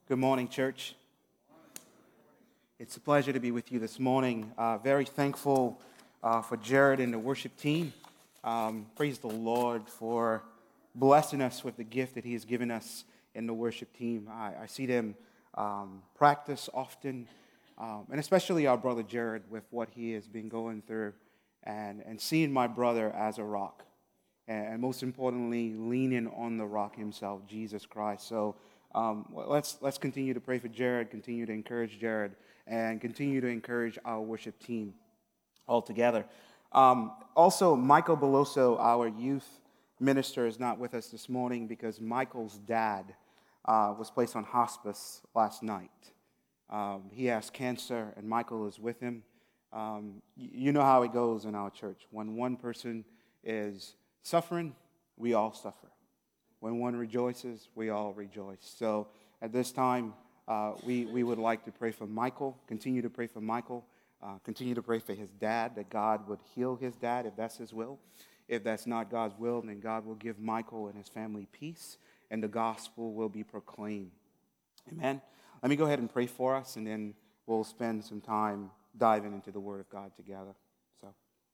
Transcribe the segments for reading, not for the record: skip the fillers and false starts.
Good morning, church. It's a pleasure to be with you this morning. Very thankful for Jared and the worship team. Praise the Lord for blessing us with the gift that He has given us in the worship team. I see them practice often, and especially our brother Jared with what he has been going through, and seeing my brother as a rock, and most importantly, leaning on the rock himself, Jesus Christ. So let's continue to pray for Jared, continue to encourage Jared, and continue to encourage our worship team all together. Also, Michael Beloso, our youth minister, is not with us this morning because Michael's dad was placed on hospice last night. He has cancer, and Michael is with him. You know how it goes in our church. When one person is suffering, we all suffer. When one rejoices, we all rejoice. So at this time, we would like to pray for Michael, continue to pray for Michael, continue to pray for his dad, that God would heal his dad if that's his will. If that's not God's will, then God will give Michael and his family peace, and the gospel will be proclaimed. Amen. Let me go ahead and pray for us, and then we'll spend some time diving into the Word of God together. So,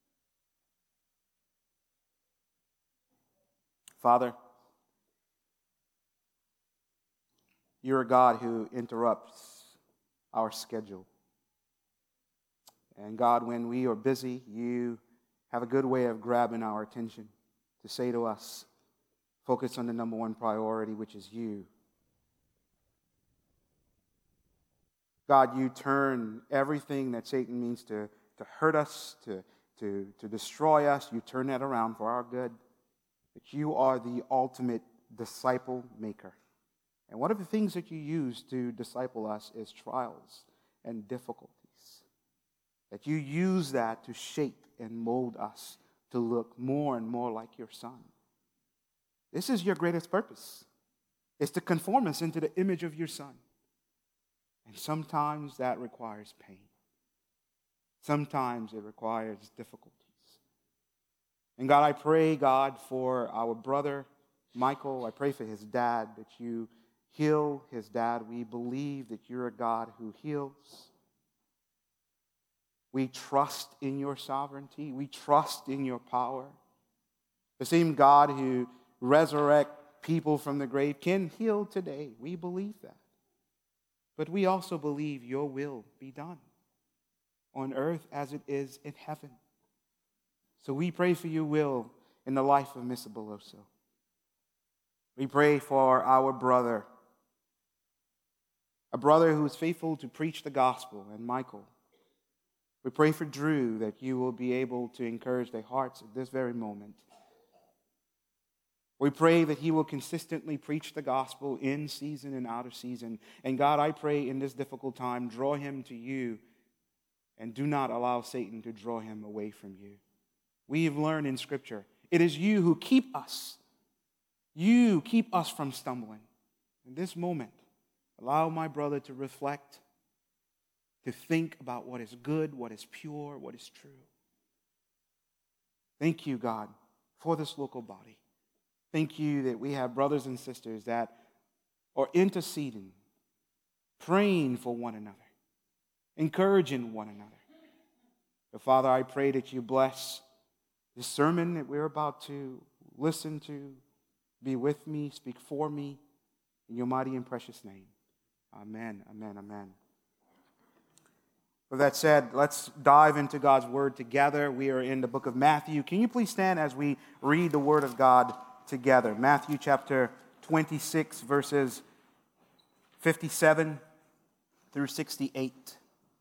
Father, You're a God who interrupts our schedule. And God, when we are busy, You have a good way of grabbing our attention to say to us, focus on the number one priority, which is You. God, You turn everything that Satan means to hurt us, to destroy us, You turn that around for our good. That You are the ultimate disciple maker. And one of the things that You use to disciple us is trials and difficulties. That You use that to shape and mold us to look more and more like Your Son. This is Your greatest purpose. It's to conform us into the image of Your Son. And sometimes that requires pain. Sometimes it requires difficulties. And God, I pray, God, for our brother Michael. I pray for his dad, that You heal his dad. We believe that You're a God who heals. We trust in Your sovereignty. We trust in Your power. The same God who resurrects people from the grave can heal today. We believe that. But we also believe Your will be done on earth as it is in heaven. So we pray for Your will in the life of Mr. Beloso. We pray for our brother, a brother who is faithful to preach the gospel, and Michael. We pray for Drew, that You will be able to encourage their hearts at this very moment. We pray that he will consistently preach the gospel in season and out of season. And God, I pray in this difficult time, draw him to You, and do not allow Satan to draw him away from You. We have learned in Scripture, it is You who keep us. You keep us from stumbling. In this moment, allow my brother to reflect, to think about what is good, what is pure, what is true. Thank You, God, for this local body. Thank You that we have brothers and sisters that are interceding, praying for one another, encouraging one another. But Father, I pray that You bless this sermon that we're about to listen to. Be with me, speak for me, in Your mighty and precious name. Amen, amen, amen. With that said, let's dive into God's Word together. We are in the book of Matthew. Can you please stand as we read the Word of God together? Matthew chapter 26, verses 57 through 68.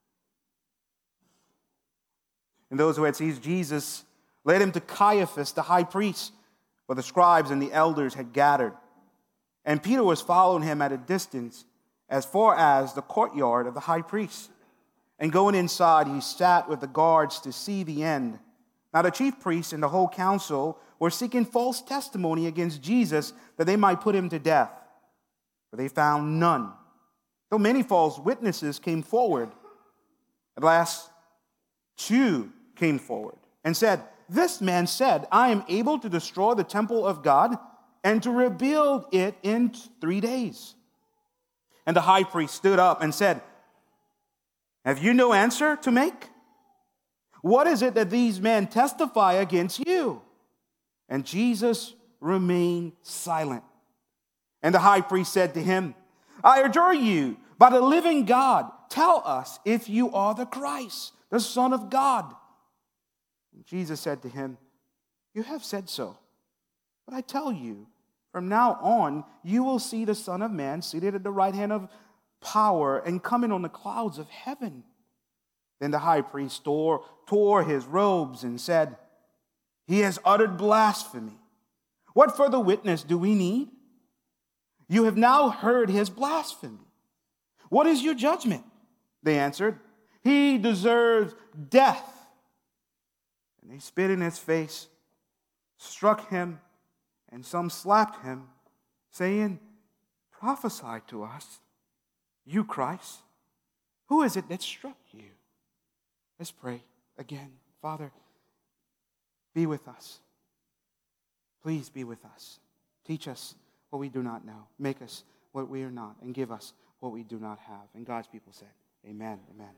And those who had seized Jesus led Him to Caiaphas, the high priest, where the scribes and the elders had gathered. And Peter was following him at a distance as far as the courtyard of the high priest. And going inside, he sat with the guards to see the end. Now the chief priests and the whole council were seeking false testimony against Jesus, that they might put Him to death. But they found none, though many false witnesses came forward. At last, two came forward and said, "This man said, I am able to destroy the temple of God and to rebuild it in 3 days." And the high priest stood up and said, "Have you no answer to make? What is it that these men testify against you?" And Jesus remained silent. And the high priest said to him, "I adjure you, by the living God, tell us if you are the Christ, the Son of God." And Jesus said to him, "You have said so. But I tell you, from now on, you will see the Son of Man seated at the right hand of power and coming on the clouds of heaven." Then the high priest tore his robes and said, "He has uttered blasphemy. What further witness do we need? You have now heard his blasphemy. What is your judgment?" They answered, "He deserves death." And they spit in his face, struck him, and some slapped him, saying, "Prophesy to us, you Christ. Who is it that struck you?" Let's pray again. Father, be with us. Please be with us. Teach us what we do not know. Make us what we are not, and give us what we do not have. And God's people said, amen, amen.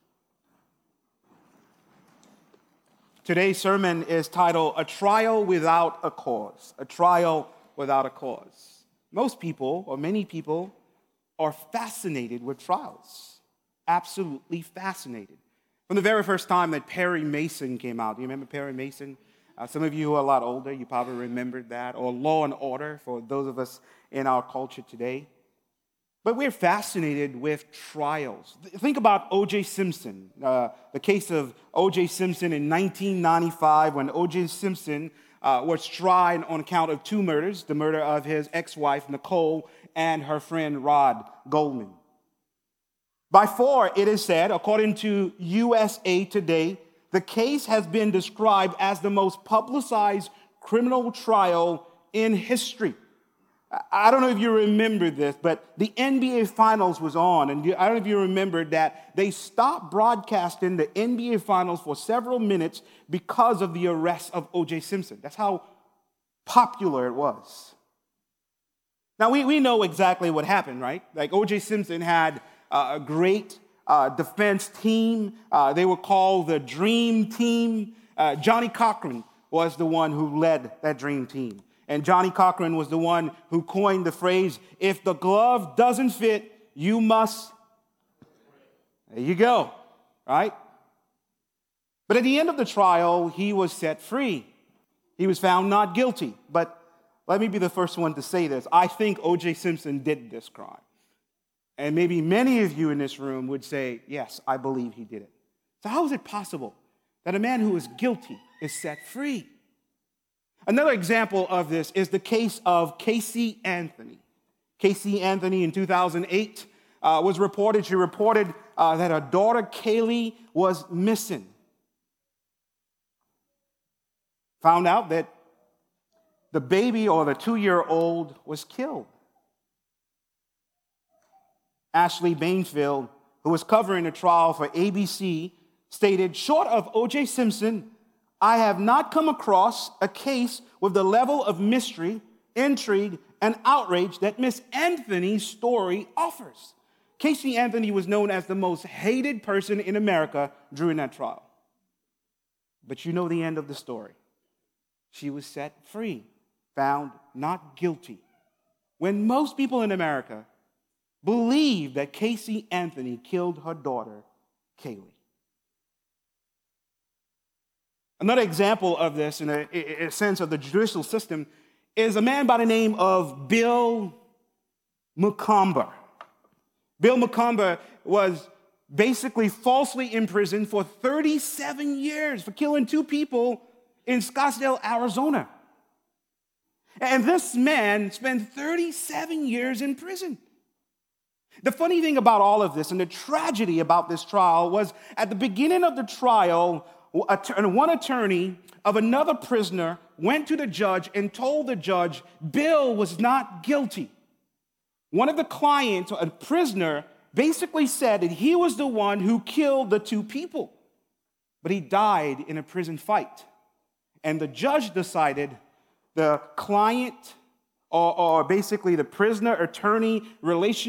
Today's sermon is titled, "A Trial Without a Cause." A trial without a cause. Most people, or many people, are fascinated with trials. Absolutely fascinated. From the very first time that Perry Mason came out, do you remember Perry Mason? Some of you who are a lot older, you probably remembered that. Or Law and Order for those of us in our culture today. But we're fascinated with trials. Think about O.J. Simpson, the case of O.J. Simpson in 1995 when O.J. Simpson was tried on account of two murders, the murder of his ex-wife, Nicole, and her friend, Rod Goldman. By far, it is said, according to USA Today, the case has been described as the most publicized criminal trial in history. I don't know if you remember this, but the NBA Finals was on, and I don't know if you remember that they stopped broadcasting the NBA Finals for several minutes because of the arrest of O.J. Simpson. That's how popular it was. Now, we know exactly what happened, right? Like, O.J. Simpson had a great defense team. They were called the Dream Team. Johnny Cochran was the one who led that Dream Team. And Johnny Cochran was the one who coined the phrase, "If the glove doesn't fit, you must." There you go, right? But at the end of the trial, he was set free. He was found not guilty. But let me be the first one to say this. I think O.J. Simpson did this crime. And maybe many of you in this room would say, yes, I believe he did it. So how is it possible that a man who is guilty is set free? Another example of this is the case of Casey Anthony. Casey Anthony in 2008 was reported, she reported that her daughter Kaylee was missing. Found out that the baby or the 2-year-old was killed. Ashley Bainfield, who was covering the trial for ABC, stated, "Short of O.J. Simpson, I have not come across a case with the level of mystery, intrigue, and outrage that Miss Anthony's story offers." Casey Anthony was known as the most hated person in America during that trial. But you know the end of the story. She was set free, found not guilty. When most people in America believe that Casey Anthony killed her daughter, Kaylee. Another example of this, in a sense of the judicial system, is a man by the name of Bill Macomber. Bill Macomber was basically falsely imprisoned for 37 years for killing 2 people in Scottsdale, Arizona. And this man spent 37 years in prison. The funny thing about all of this and the tragedy about this trial was at the beginning of the trial, one attorney of another prisoner went to the judge and told the judge Bill was not guilty. One of the clients, a prisoner, basically said that he was the one who killed the 2 people, but he died in a prison fight. And the judge decided the client or basically the prisoner-attorney relationship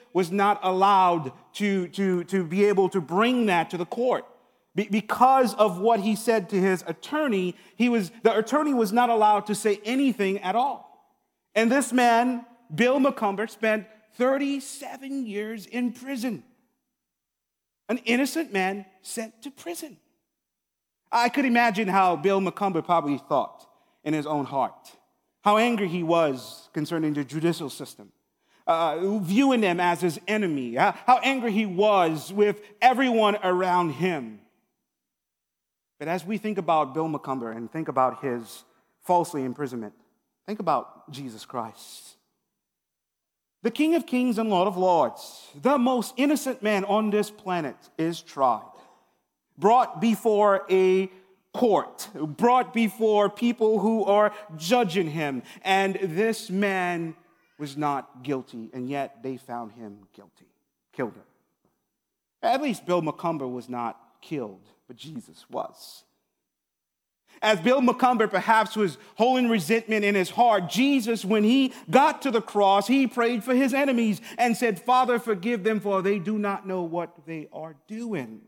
was not allowed to be able to bring that to the court. Because of what he said to his attorney, the attorney was not allowed to say anything at all. And this man, Bill Macomber, spent 37 years in prison. An innocent man sent to prison. I could imagine how Bill Macomber probably thought in his own heart, how angry he was concerning the judicial system, viewing them as his enemy, how angry he was with everyone around him. But as we think about Bill Macomber and think about his falsely imprisonment, think about Jesus Christ. The King of Kings and Lord of Lords, the most innocent man on this planet, is tried, brought before a court, brought before people who are judging him. And this man was not guilty, and yet they found him guilty, killed him. At least Bill Macomber was not killed, but Jesus was. As Bill Macomber perhaps was holding resentment in his heart, Jesus, when he got to the cross, he prayed for his enemies and said, "Father, forgive them, for they do not know what they are doing."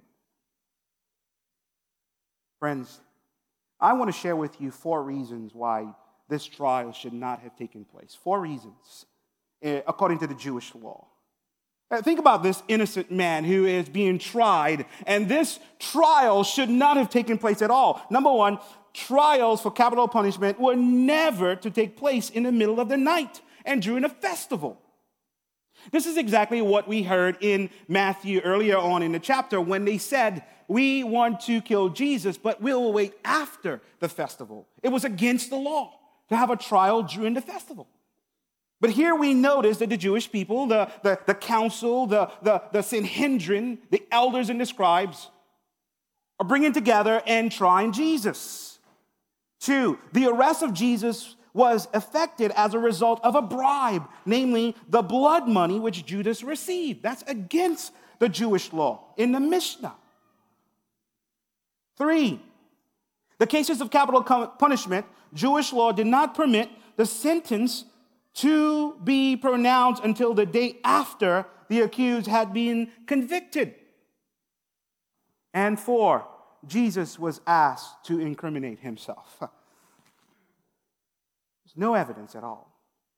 Friends, I want to share with you 4 reasons why this trial should not have taken place. 4 reasons, according to the Jewish law. Think about this innocent man who is being tried, and this trial should not have taken place at all. Number 1, trials for capital punishment were never to take place in the middle of the night and during a festival. This is exactly what we heard in Matthew earlier on in the chapter when they said, "We want to kill Jesus, but we'll wait after the festival." It was against the law to have a trial during the festival. But here we notice that the Jewish people, the council, the Sanhedrin, the elders and the scribes are bringing together and trying Jesus. 2, the arrest of Jesus was effected as a result of a bribe, namely the blood money which Judas received. That's against the Jewish law in the Mishnah. 3, the cases of capital punishment, Jewish law did not permit the sentence to be pronounced until the day after the accused had been convicted. And 4, Jesus was asked to incriminate himself. There's no evidence at all.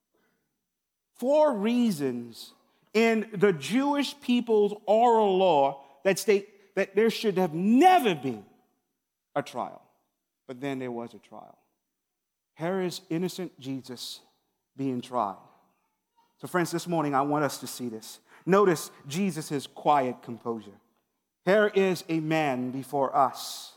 4 reasons in the Jewish people's oral law that state that there should have never been a trial. But then there was a trial. Here is innocent Jesus being tried. So friends, this morning I want us to see this. Notice Jesus' quiet composure. Here is a man before us,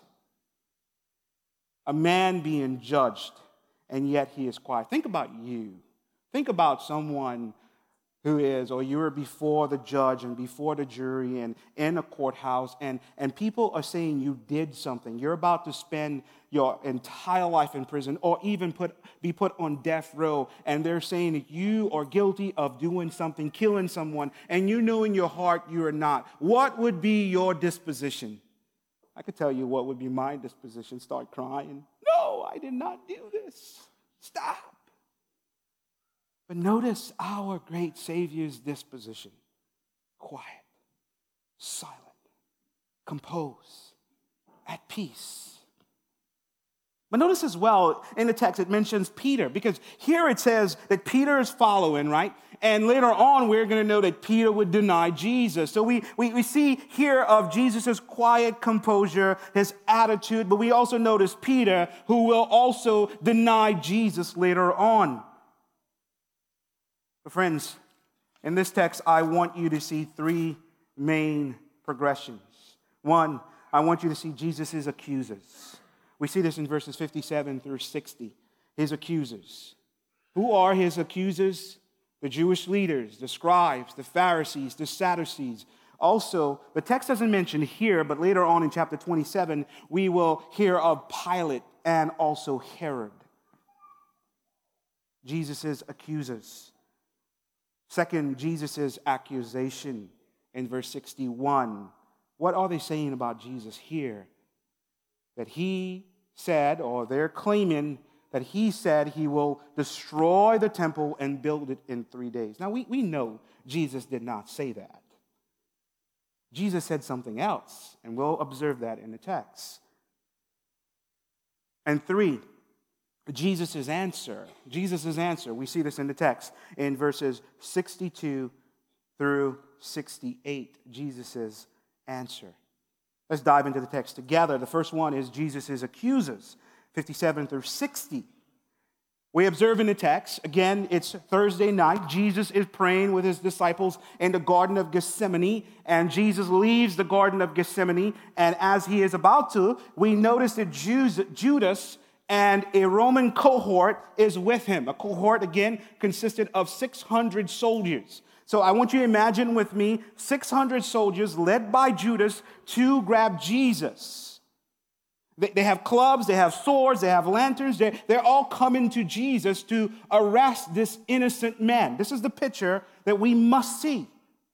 a man being judged, and yet he is quiet. Think about you. Think about someone who is, or you were before the judge and before the jury and in a courthouse, and people are saying you did something. You're about to spend your entire life in prison or even be put on death row, and they're saying that you are guilty of doing something, killing someone, and you know in your heart you are not. What would be your disposition? I could tell you what would be my disposition. Start crying. No, I did not do this. Stop. But notice our great Savior's disposition. Quiet, silent, composed, at peace. But notice as well, in the text it mentions Peter, because here it says that Peter is following, right? And later on we're going to know that Peter would deny Jesus. So we see here of Jesus' quiet composure, his attitude, but we also notice Peter, who will also deny Jesus later on. But friends, in this text, I want you to see 3 main progressions. 1, I want you to see Jesus' accusers. We see this in verses 57 through 60. His accusers. Who are his accusers? The Jewish leaders, the scribes, the Pharisees, the Sadducees. Also, the text doesn't mention here, but later on in chapter 27, we will hear of Pilate and also Herod. Jesus' accusers. 2, Jesus' accusation in verse 61. What are they saying about Jesus here? That he said, or they're claiming that he said he will destroy the temple and build it in 3 days. Now, we know Jesus did not say that. Jesus said something else, and we'll observe that in the text. And 3, Jesus' answer. Jesus' answer. We see this in the text in verses 62 through 68. Jesus' answer. Let's dive into the text together. The first one is Jesus' accusers, 57 through 60. We observe in the text, again, it's Thursday night. Jesus is praying with his disciples in the Garden of Gethsemane, and Jesus leaves the Garden of Gethsemane, and as he is about to, we notice that Judas and a Roman cohort is with him. A cohort, again, consisted of 600 soldiers. So I want you to imagine with me 600 soldiers led by Judas to grab Jesus. They have clubs, they have swords, they have lanterns. They're all coming to Jesus to arrest this innocent man. This is the picture that we must see.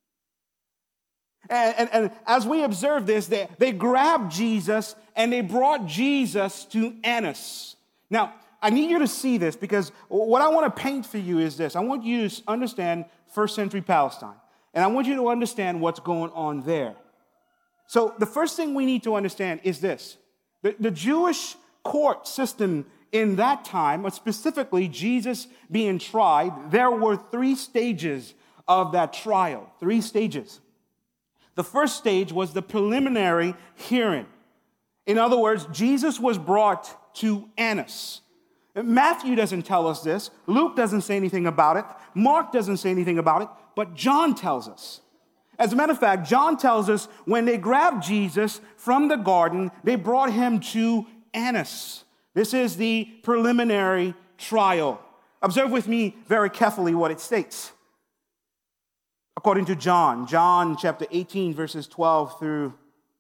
And as we observe this, they grabbed Jesus and they brought Jesus to Annas. Now, I need you to see this because what I want to paint for you is this. I want you to understand first century Palestine. And I want you to understand what's going on there. So the first thing we need to understand is this. The Jewish court system in that time, specifically Jesus being tried, there were 3 stages of that trial. 3 stages. The first stage was the preliminary hearing. In other words, Jesus was brought to Annas. Matthew doesn't tell us this. Luke doesn't say anything about it. Mark doesn't say anything about it. But John tells us. As a matter of fact, John tells us when they grabbed Jesus from the garden, they brought him to Annas. This is the preliminary trial. Observe with me very carefully what it states. According to John chapter 18, verses 12 through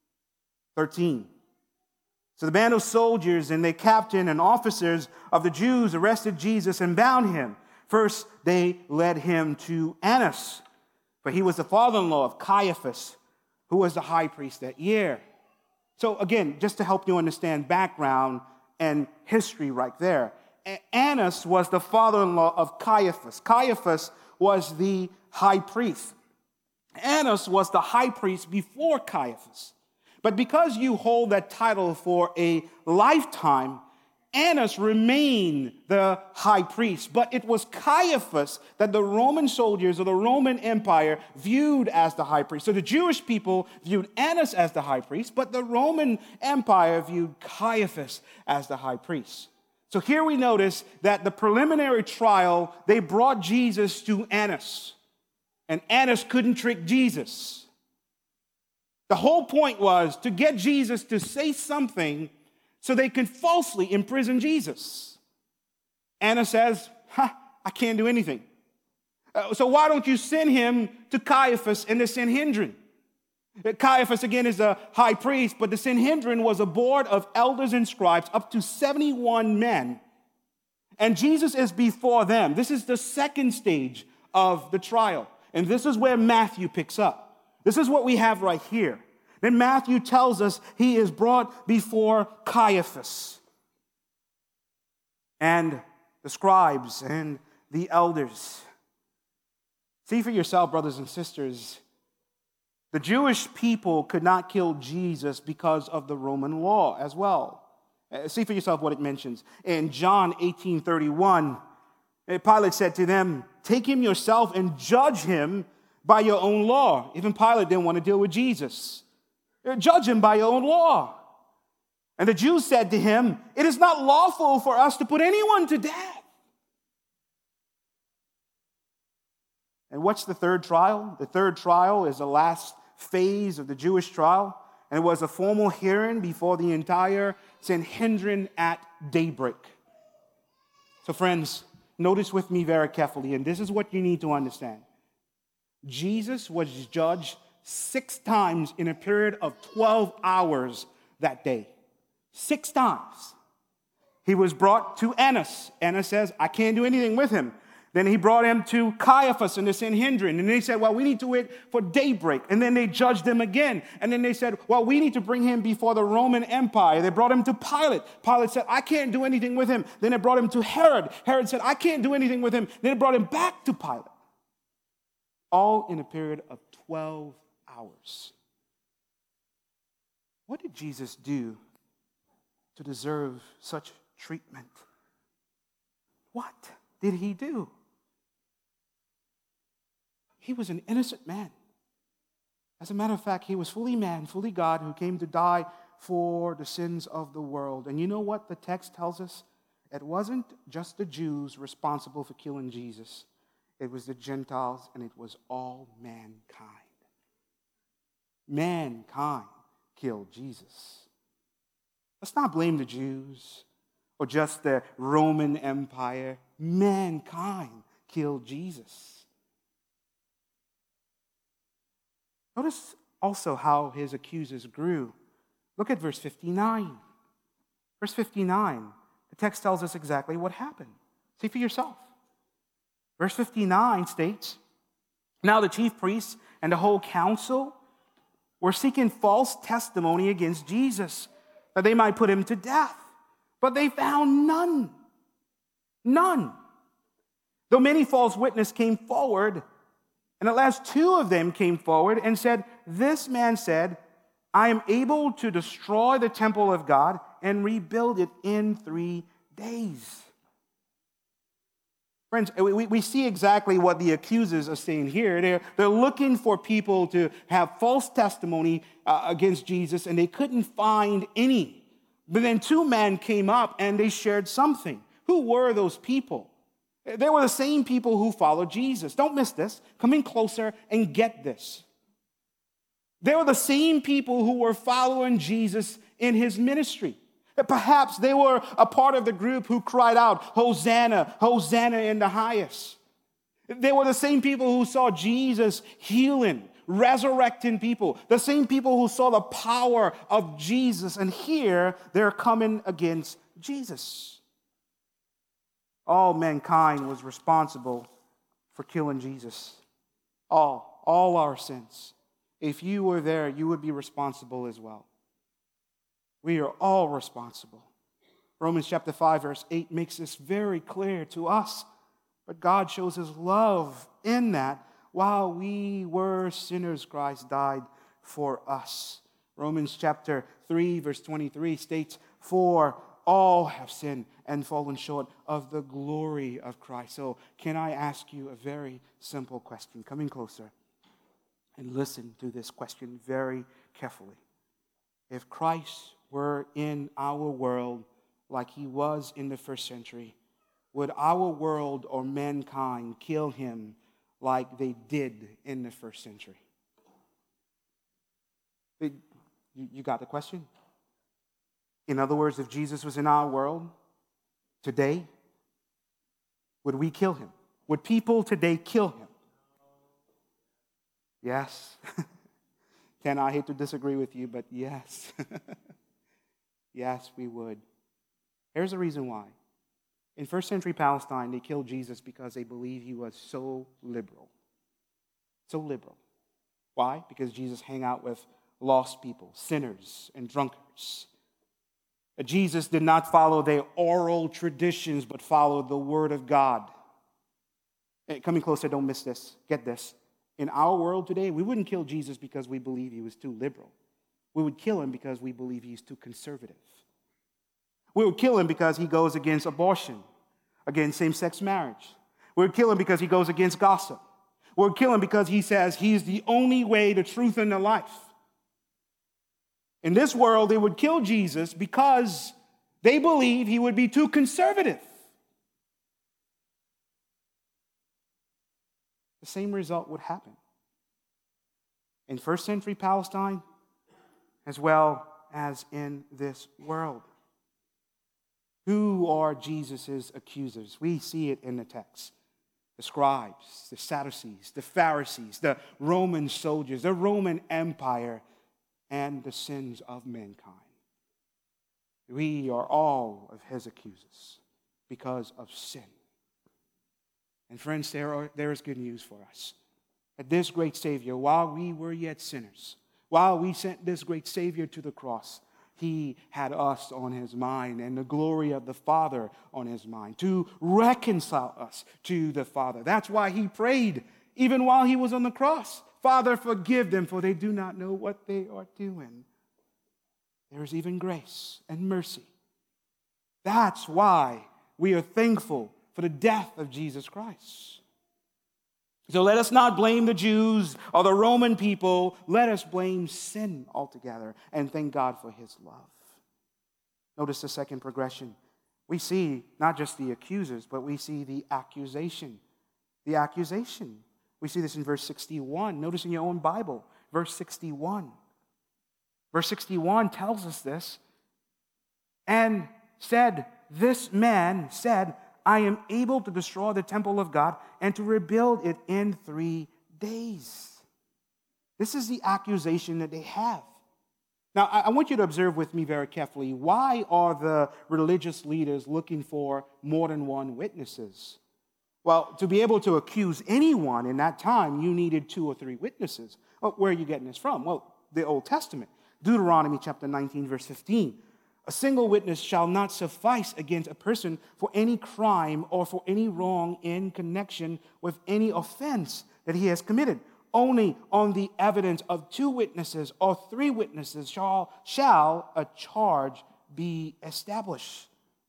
13. So the band of soldiers and the captain and officers of the Jews arrested Jesus and bound him. First, they led him to Annas, for he was the father-in-law of Caiaphas, who was the high priest that year. So again, just to help you understand background and history right there, Annas was the father-in-law of Caiaphas. Caiaphas was the high priest. Annas was the high priest before Caiaphas. But because you hold that title for a lifetime, Annas remained the high priest, but it was Caiaphas that the Roman soldiers of the Roman Empire viewed as the high priest. So the Jewish people viewed Annas as the high priest, but the Roman Empire viewed Caiaphas as the high priest. So here we notice that the preliminary trial, they brought Jesus to Annas, and Annas couldn't trick Jesus. The whole point was to get Jesus to say something so they could falsely imprison Jesus. Annas says, I can't do anything. So why don't you send him to Caiaphas and the Sanhedrin? Caiaphas, again, is a high priest, but the Sanhedrin was a board of elders and scribes, up to 71 men. And Jesus is before them. This is the second stage of the trial. And this is where Matthew picks up. This is what we have right here. Then Matthew tells us he is brought before Caiaphas and the scribes and the elders. See for yourself, brothers and sisters, the Jewish people could not kill Jesus because of the Roman law as well. See for yourself what it mentions. In John 18:31, Pilate said to them, "Take him yourself and judge him by your own law." Even Pilate didn't want to deal with Jesus. Judge him by your own law. And the Jews said to him, "It is not lawful for us to put anyone to death." And what's the third trial? The third trial is the last phase of the Jewish trial. And it was a formal hearing before the entire Sanhedrin at daybreak. So friends, notice with me very carefully, and this is what you need to understand. Jesus was judged 6 times in a period of 12 hours that day. 6 times. He was brought to Annas. Annas says, "I can't do anything with him." Then he brought him to Caiaphas and the Sanhedrin. And they said, "Well, we need to wait for daybreak." And then they judged him again. And then they said, "Well, we need to bring him before the Roman Empire." They brought him to Pilate. Pilate said, "I can't do anything with him." Then they brought him to Herod. Herod said, "I can't do anything with him." Then they brought him back to Pilate. all in a period of 12 hours. What did Jesus do to deserve such treatment? What did he do? He was an innocent man. As a matter of fact, he was fully man, fully God, who came to die for the sins of the world. And you know what the text tells us? It wasn't just the Jews responsible for killing Jesus. It was the Gentiles, and it was all mankind. Mankind killed Jesus. Let's not blame the Jews or just the Roman Empire. Mankind killed Jesus. Notice also how his accusers grew. Look at verse 59. Verse 59, the text tells us exactly what happened. See for yourself. Verse 59 states, "Now the chief priests and the whole council were seeking false testimony against Jesus, that they might put him to death. But they found none. None. Though many false witnesses came forward, and at last 2 of them came forward and said, 'This man said, I am able to destroy the temple of God and rebuild it in 3 days.'" Friends, we see exactly what the accusers are saying here. They're looking for people to have false testimony against Jesus, and they couldn't find any. But then 2 men came up and they shared something. Who were those people? They were the same people who followed Jesus. Don't miss this. Come in closer and get this. They were the same people who were following Jesus in his ministry. Perhaps they were a part of the group who cried out, "Hosanna, Hosanna in the highest." They were the same people who saw Jesus healing, resurrecting people. The same people who saw the power of Jesus. And here they're coming against Jesus. All mankind was responsible for killing Jesus. All our sins. If you were there, you would be responsible as well. We are all responsible. Romans chapter 5, verse 8 makes this very clear to us. But God shows his love in that while we were sinners, Christ died for us. Romans chapter 3, verse 23 states, "For all have sinned and fallen short of the glory of Christ." So can I ask you a very simple question? Come in closer and listen to this question very carefully. If Christ were in our world like he was in the first century, would our world or mankind kill him like they did in the first century? You got the question? In other words, if Jesus was in our world today, would we kill him? Would people today kill him? Yes. Ken, I hate to disagree with you, but yes. Yes, we would. Here's the reason why. In first century Palestine, they killed Jesus because they believed he was so liberal. So liberal. Why? Because Jesus hung out with lost people, sinners, and drunkards. Jesus did not follow their oral traditions, but followed the word of God. Hey, coming closer, don't miss this. Get this. In our world today, we wouldn't kill Jesus because we believe he was too liberal. We would kill him because we believe he's too conservative. We would kill him because he goes against abortion, against same-sex marriage. We would kill him because he goes against gossip. We would kill him because he says he's the only way, the truth, and the life. In this world, they would kill Jesus because they believe he would be too conservative. The same result would happen in first century Palestine as well as in this world. Who are Jesus' accusers? We see it in the text. The scribes, the Sadducees, the Pharisees, the Roman soldiers, the Roman Empire, and the sins of mankind. We are all of his accusers because of sin. And friends, there is good news for us. That this great Savior, while we were yet sinners, while we sent this great Savior to the cross, he had us on his mind and the glory of the Father on his mind to reconcile us to the Father. That's why he prayed even while he was on the cross. Father, forgive them, for they do not know what they are doing. There is even grace and mercy. That's why we are thankful for the death of Jesus Christ. So let us not blame the Jews or the Roman people. Let us blame sin altogether and thank God for his love. Notice the second progression. We see not just the accusers, but we see the accusation. The accusation. We see this in verse 61. Notice in your own Bible, verse 61. Verse 61 tells us this. And said, this man said, I am able to destroy the temple of God and to rebuild it in 3 days. This is the accusation that they have. Now, I want you to observe with me very carefully. Why are the religious leaders looking for more than one witnesses? Well, to be able to accuse anyone in that time, you needed 2 or 3 witnesses. Well, where are you getting this from? Well, the Old Testament. Deuteronomy chapter 19, verse 15. A single witness shall not suffice against a person for any crime or for any wrong in connection with any offense that he has committed. Only on the evidence of 2 witnesses or 3 witnesses shall a charge be established.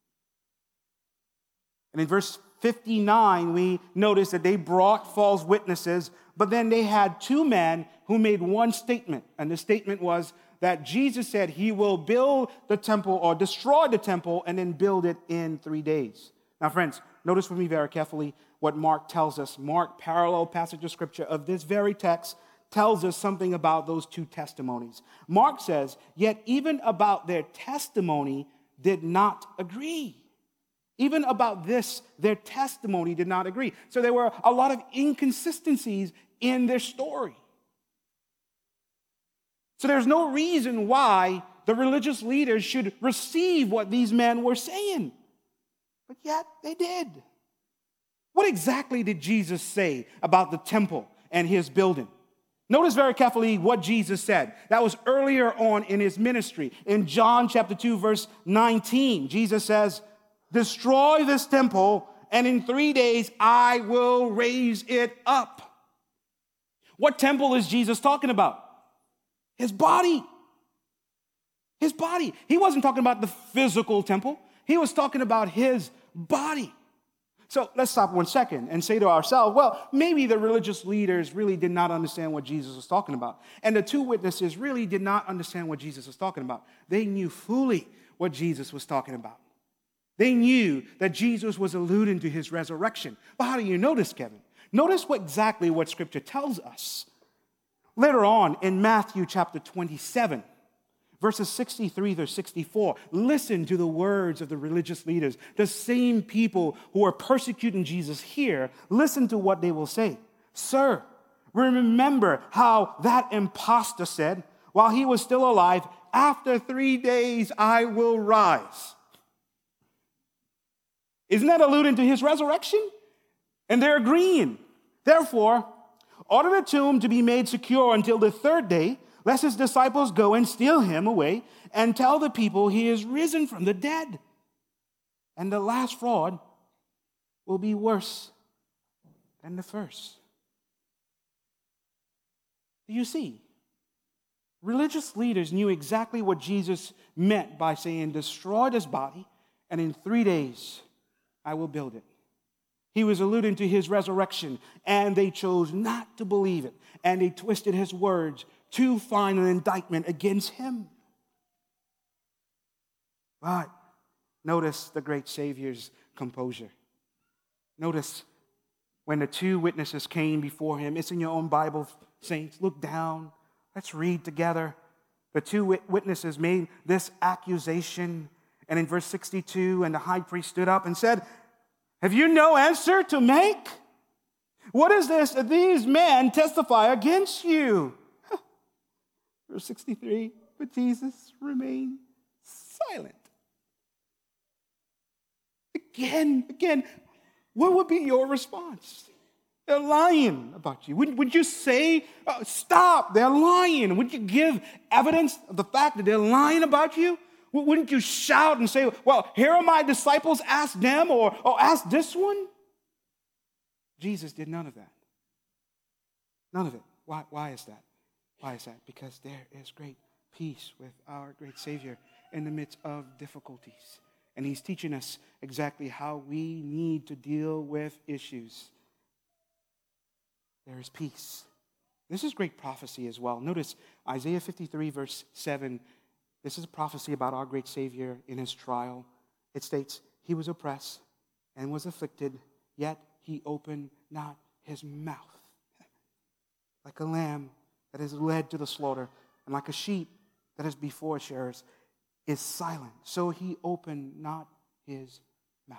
And in verse 59, we notice that they brought false witnesses, but then they had 2 men who made one statement. And the statement was that Jesus said he will build the temple or destroy the temple and then build it in 3 days. Now, friends, notice with me very carefully what Mark tells us. Mark, parallel passage of scripture of this very text, tells us something about those 2 testimonies. Mark says, yet even about their testimony did not agree. Even about this, their testimony did not agree. So there were a lot of inconsistencies in their story. So there's no reason why the religious leaders should receive what these men were saying. But yet they did. What exactly did Jesus say about the temple and his building? Notice very carefully what Jesus said. That was earlier on in his ministry. In John chapter 2, verse 19, Jesus says, destroy this temple, and in 3 days I will raise it up. What temple is Jesus talking about? His body. His body. He wasn't talking about the physical temple. He was talking about his body. So let's stop 1 second and say to ourselves, well, maybe the religious leaders really did not understand what Jesus was talking about. And the 2 witnesses really did not understand what Jesus was talking about. They knew fully what Jesus was talking about. They knew that Jesus was alluding to his resurrection. But how do you know this, Kevin? Notice exactly what Scripture tells us. Later on in Matthew chapter 27, verses 63 to 64, listen to the words of the religious leaders, the same people who are persecuting Jesus here. Listen to what they will say. Sir, remember how that impostor said, while he was still alive, after 3 days I will rise. Isn't that alluding to his resurrection? And they're agreeing. Therefore, order the tomb to be made secure until the 3rd day, lest his disciples go and steal him away and tell the people he is risen from the dead. And the last fraud will be worse than the first. Do you see? Religious leaders knew exactly what Jesus meant by saying, destroy this body, and in 3 days I will build it. He was alluding to his resurrection, and they chose not to believe it, and they twisted his words to find an indictment against him. But notice the great Savior's composure. Notice when the 2 witnesses came before him. It's in your own Bible, saints. Look down. Let's read together. The 2 witnesses made this accusation, and in verse 62, and the high priest stood up and said, have you no answer to make? What is this that these men testify against you? Verse 63, but Jesus remained silent. Again, what would be your response? They're lying about you. Would you say, stop, they're lying? Would you give evidence of the fact that they're lying about you? Wouldn't you shout and say, well, here are my disciples, ask them, or ask this one? Jesus did none of that. None of it. Why is that? Why is that? Because there is great peace with our great Savior in the midst of difficulties. And he's teaching us exactly how we need to deal with issues. There is peace. This is great prophecy as well. Notice Isaiah 53, verse 7. This is a prophecy about our great Savior in his trial. It states, he was oppressed and was afflicted, yet he opened not his mouth. Like a lamb that is led to the slaughter, and like a sheep that is before shearers, is silent. So he opened not his mouth.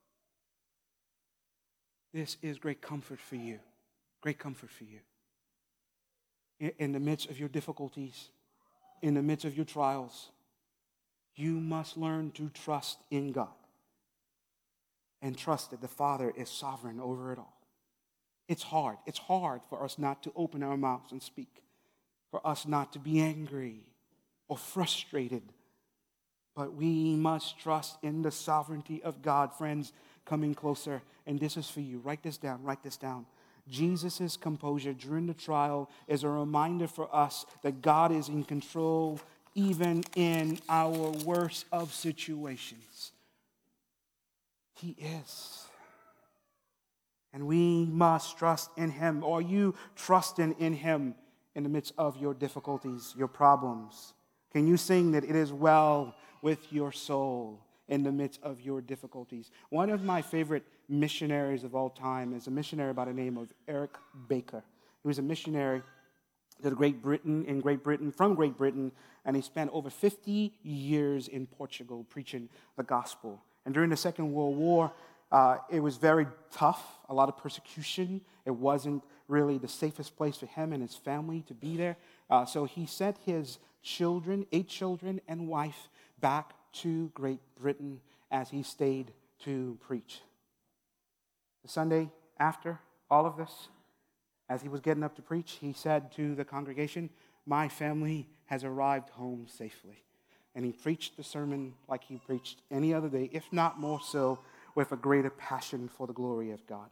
This is great comfort for you. Great comfort for you. In the midst of your difficulties, in the midst of your trials, you must learn to trust in God and trust that the Father is sovereign over it all. It's hard. It's hard for us not to open our mouths and speak, for us not to be angry or frustrated. But we must trust in the sovereignty of God. Friends, coming closer, and this is for you. Write this down. Write this down. Jesus' composure during the trial is a reminder for us that God is in control even in our worst of situations. He is. And we must trust in him. Are you trusting in him in the midst of your difficulties, your problems? Can you sing that it is well with your soul in the midst of your difficulties? One of my favorite missionaries of all time is a missionary by the name of Eric Baker. He was a missionary to Great Britain, from Great Britain, and he spent over 50 years in Portugal preaching the gospel. And during the Second World War, it was very tough, a lot of persecution. It wasn't really the safest place for him and his family to be there. So he sent his 8 children and wife back to Great Britain as he stayed to preach. The Sunday after all of this, as he was getting up to preach, he said to the congregation, "My family has arrived home safely." And he preached the sermon like he preached any other day, if not more so, with a greater passion for the glory of God.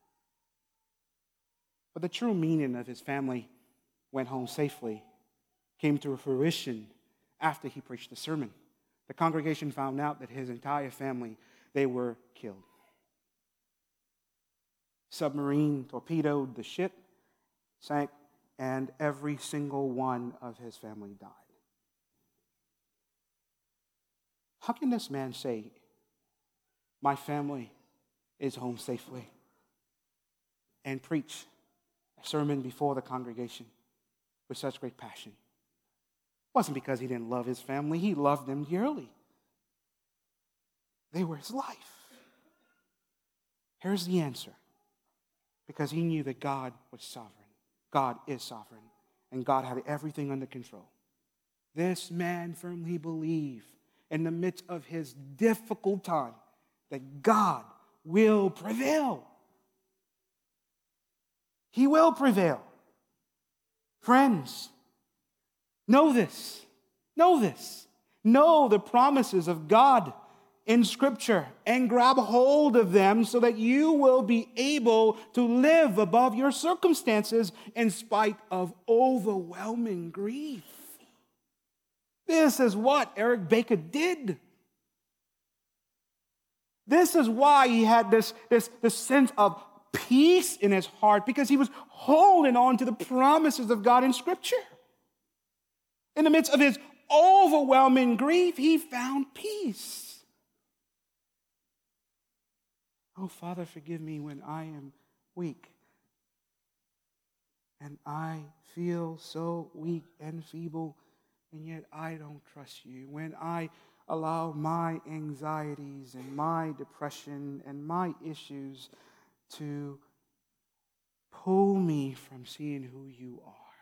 But the true meaning of his family went home safely came to fruition after he preached the sermon. The congregation found out that his entire family, they were killed. Submarine torpedoed the ship, sank, and every single one of his family died. How can this man say, "My family is home safely," and preach a sermon before the congregation with such great passion? It wasn't because he didn't love his family. He loved them dearly. They were his life. Here's the answer. Because he knew that God was sovereign. God is sovereign. And God had everything under control. This man firmly believed in the midst of his difficult time that God will prevail. He will prevail. Friends, know this. Know this. Know the promises of God in Scripture and grab hold of them so that you will be able to live above your circumstances in spite of overwhelming grief. This is what Eric Baker did. This is why he had this sense of peace in his heart, because he was holding on to the promises of God in Scripture. In the midst of his overwhelming grief, he found peace. Oh, Father, forgive me when I am weak. And I feel so weak and feeble, and yet I don't trust you. When I allow my anxieties and my depression and my issues to pull me from seeing who you are.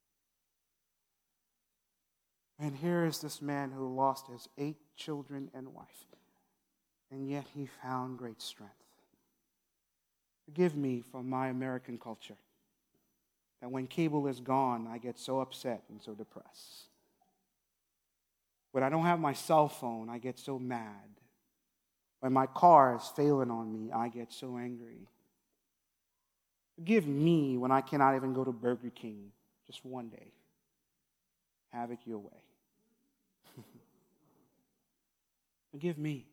And here is this man who lost his 8 children and wife, and yet he found great strength. Forgive me for my American culture, that when cable is gone, I get so upset and so depressed. When I don't have my cell phone, I get so mad. When my car is failing on me, I get so angry. Forgive me when I cannot even go to Burger King just one day. Have it your way. Forgive me.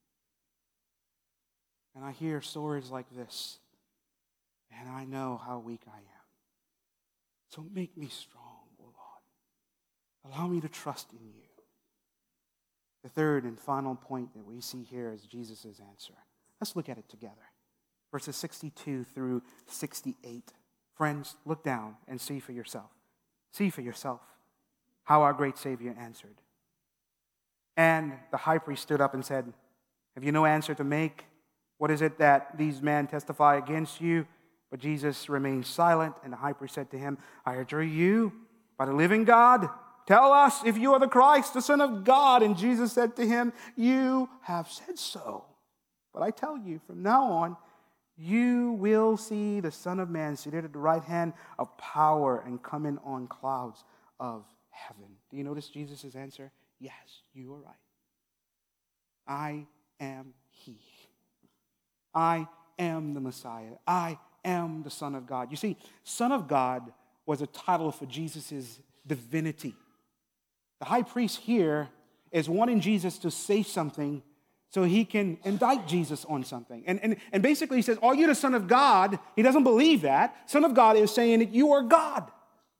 And I hear stories like this, and I know how weak I am. So make me strong, O Lord. Allow me to trust in you. The third and final point that we see here is Jesus' answer. Let's look at it together. Verses 62 through 68. Friends, look down and see for yourself. See for yourself how our great Savior answered. And the high priest stood up and said, have you no answer to make? What is it that these men testify against you? But Jesus remained silent, and the high priest said to him, I adjure you, by the living God, tell us if you are the Christ, the Son of God. And Jesus said to him, you have said so. But I tell you, from now on, you will see the Son of Man seated at the right hand of power and coming on clouds of heaven. Do you notice Jesus' answer? Yes, you are right. I am He. I am the Messiah. I am the Son of God. You see, Son of God was a title for Jesus' divinity. The high priest here is wanting Jesus to say something so he can indict Jesus on something. And basically he says, are you the Son of God? He doesn't believe that. Son of God is saying that you are God.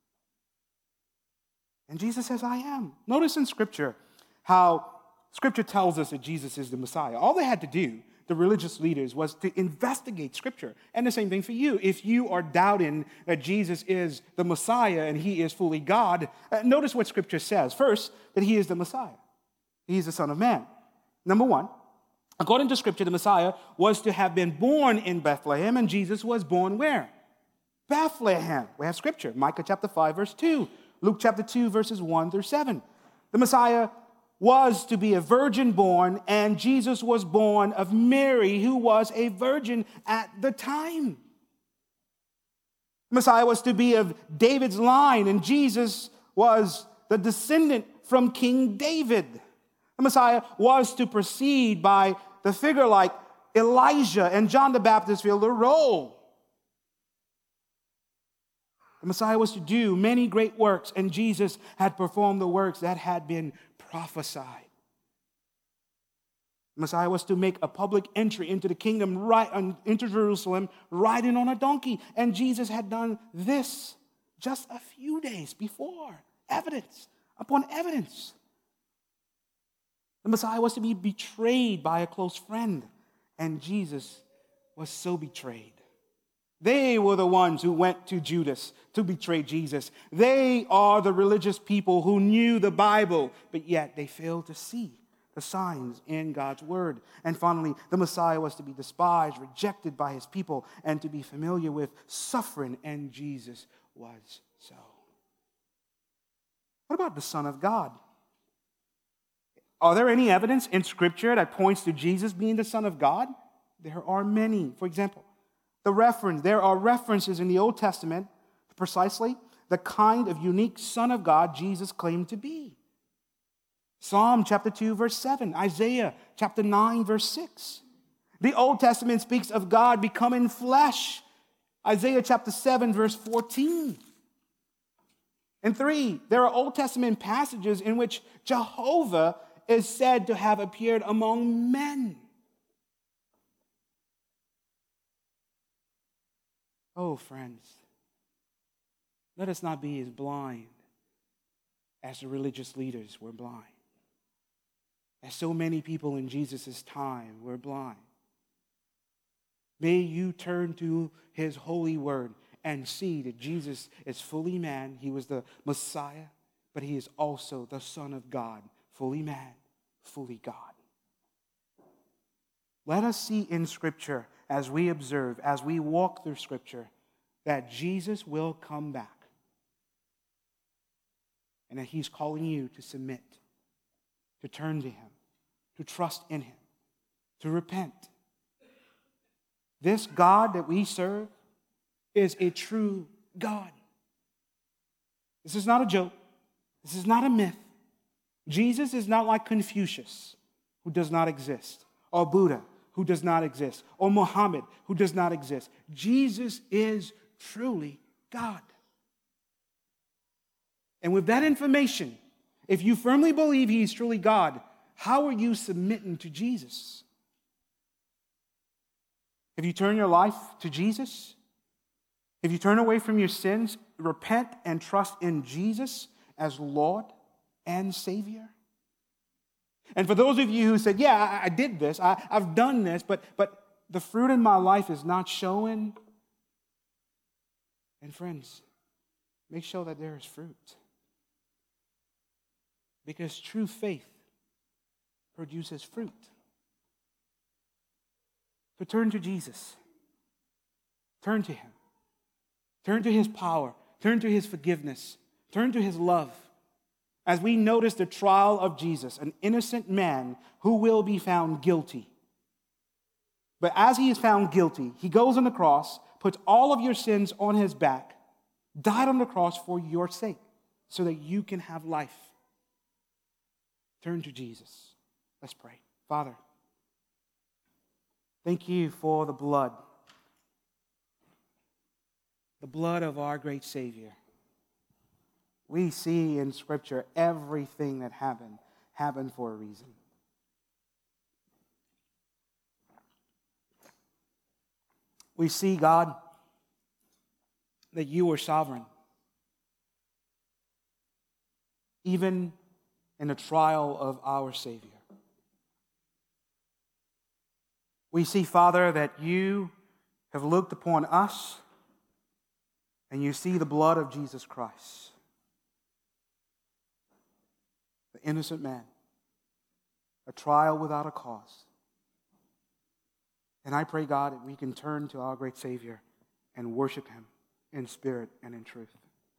And Jesus says, I am. Notice in Scripture how Scripture tells us that Jesus is the Messiah. All they had to do, the religious leaders, was to investigate Scripture. And the same thing for you. If you are doubting that Jesus is the Messiah and He is fully God, notice what Scripture says. First, that He is the Messiah. He is the Son of Man. Number one, according to Scripture, the Messiah was to have been born in Bethlehem, and Jesus was born where? Bethlehem. We have Scripture. Micah chapter 5, verse 2. Luke chapter 2, verses 1 through 7. The Messiah was to be a virgin born, and Jesus was born of Mary, who was a virgin at the time. The Messiah was to be of David's line, and Jesus was the descendant from King David. The Messiah was to proceed by the figure like Elijah, and John the Baptist filled a role. The Messiah was to do many great works, and Jesus had performed the works that had been prophesied. The Messiah was to make a public entry into the kingdom, into Jerusalem, riding on a donkey. And Jesus had done this just a few days before. Evidence upon evidence. The Messiah was to be betrayed by a close friend, and Jesus was so betrayed. They were the ones who went to Judas to betray Jesus. They are the religious people who knew the Bible, but yet they failed to see the signs in God's word. And finally, the Messiah was to be despised, rejected by his people, and to be familiar with suffering, and Jesus was so. What about the Son of God? Are there any evidence in Scripture that points to Jesus being the Son of God? There are many. For example, there are references in the Old Testament to precisely the kind of unique Son of God Jesus claimed to be. Psalm chapter 2, verse 7. Isaiah chapter 9, verse 6. The Old Testament speaks of God becoming flesh. Isaiah chapter 7, verse 14. And 3, there are Old Testament passages in which Jehovah is said to have appeared among men. Oh, friends, let us not be as blind as the religious leaders were blind. As so many people in Jesus' time were blind. May you turn to his holy word and see that Jesus is fully man. He was the Messiah, but he is also the Son of God, fully man, fully God. Let us see in Scripture, as we observe, as we walk through Scripture, that Jesus will come back. And that he's calling you to submit, to turn to him, to trust in him, to repent. This God that we serve is a true God. This is not a joke. This is not a myth. Jesus is not like Confucius, who does not exist, or Buddha, who does not exist, or Muhammad, who does not exist. Jesus is truly God. And with that information, if you firmly believe he is truly God, how are you submitting to Jesus? If you turn your life to Jesus, if you turn away from your sins, repent and trust in Jesus as Lord and Savior. And for those of you who said, yeah, I did this, I've done this, but the fruit in my life is not showing. And friends, make sure that there is fruit. Because true faith produces fruit. So turn to Jesus. Turn to him. Turn to his power. Turn to his forgiveness. Turn to his love. As we notice the trial of Jesus, an innocent man who will be found guilty. But as he is found guilty, he goes on the cross, puts all of your sins on his back, died on the cross for your sake, so that you can have life. Turn to Jesus. Let's pray. Father, thank you for the blood of our great Savior. We see in Scripture everything that happened for a reason. We see, God, that you are sovereign. Even in the trial of our Savior. We see, Father, that you have looked upon us and you see the blood of Jesus Christ, the innocent man, a trial without a cause. And I pray, God, that we can turn to our great Savior and worship him in spirit and in truth.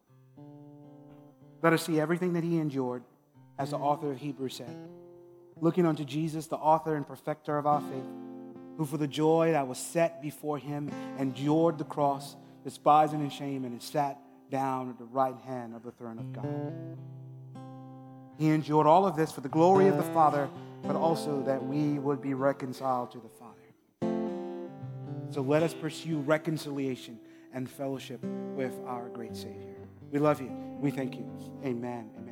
Let us see everything that he endured, as the author of Hebrews said, looking unto Jesus, the author and perfecter of our faith, who for the joy that was set before him endured the cross, despising and shame, and sat down at the right hand of the throne of God. He endured all of this for the glory of the Father, but also that we would be reconciled to the Father. So let us pursue reconciliation and fellowship with our great Savior. We love you. We thank you. Amen. Amen.